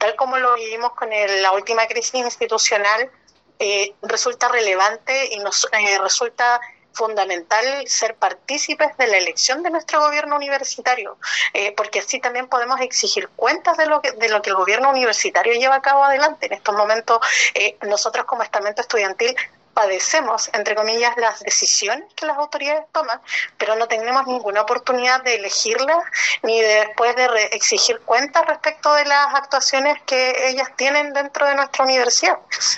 tal como lo vivimos con la última crisis institucional, resulta relevante y nos resulta fundamental ser partícipes de la elección de nuestro gobierno universitario, porque así también podemos exigir cuentas de lo que el gobierno universitario lleva a cabo adelante. En estos momentos, nosotros como estamento estudiantil padecemos, entre comillas, las decisiones que las autoridades toman, pero no tenemos ninguna oportunidad de elegirlas ni de después de exigir cuentas respecto de las actuaciones que ellas tienen dentro de nuestra universidad.